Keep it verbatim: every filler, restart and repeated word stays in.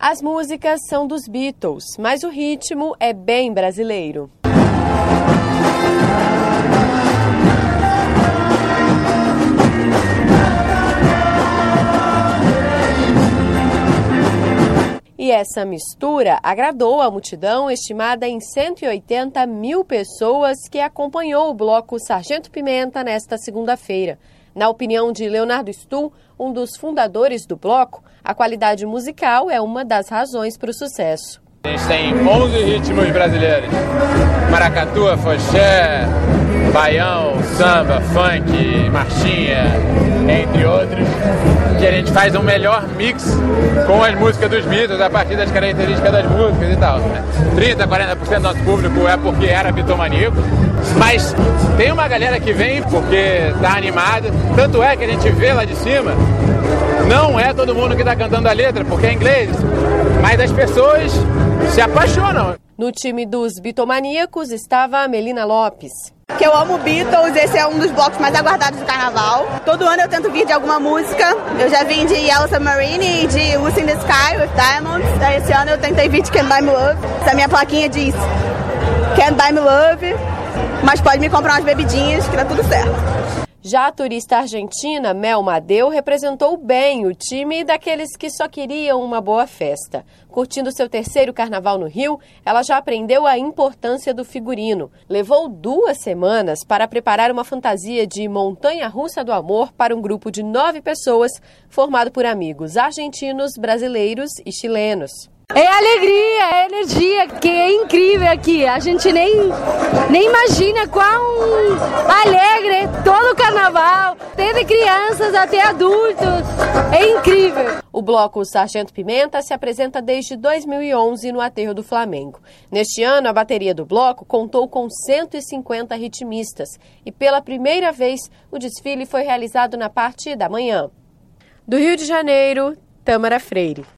As músicas são dos Beatles, mas o ritmo é bem brasileiro. E essa mistura agradou a multidão, estimada em cento e oitenta mil pessoas, que acompanhou o bloco Sargento Pimenta nesta segunda-feira. Na opinião de Leonardo Stuhl, um dos fundadores do bloco, a qualidade musical é uma das razões para o sucesso. A gente tem onze ritmos brasileiros: maracatu, afoxé, baião, samba, funk, marchinha, entre outros, que a gente faz um melhor mix com as músicas dos Beatles a partir das características das músicas e tal. trinta, quarenta por cento do nosso público é porque era bitomaníaco, mas tem uma galera que vem porque tá animada, tanto é que a gente vê lá de cima, não é todo mundo que tá cantando a letra, porque é inglês, mas as pessoas se apaixonam. No time dos bitomaníacos estava a Melina Lopes. Que eu amo Beatles, esse é um dos blocos mais aguardados do carnaval. Todo ano eu tento vir de alguma música. Eu já vim de Yellow Submarine e de Lucy in the Sky with Diamonds. Esse ano eu tentei vir de Can't Buy Me Love. Essa minha plaquinha diz Can't Buy Me Love, mas pode me comprar umas bebidinhas que tá tudo certo. Já a turista argentina Mel Madeu representou bem o time daqueles que só queriam uma boa festa. Curtindo seu terceiro carnaval no Rio, ela já aprendeu a importância do figurino. Levou duas semanas para preparar uma fantasia de montanha-russa do amor para um grupo de nove pessoas, formado por amigos argentinos, brasileiros e chilenos. É alegria, é energia, que é incrível aqui. A gente nem, nem imagina quão alegre todo o carnaval, desde crianças até adultos. É incrível. O bloco Sargento Pimenta se apresenta desde dois mil e onze no Aterro do Flamengo. Neste ano, a bateria do bloco contou com cento e cinquenta ritmistas e, pela primeira vez, o desfile foi realizado na parte da manhã. Do Rio de Janeiro, Tâmara Freire.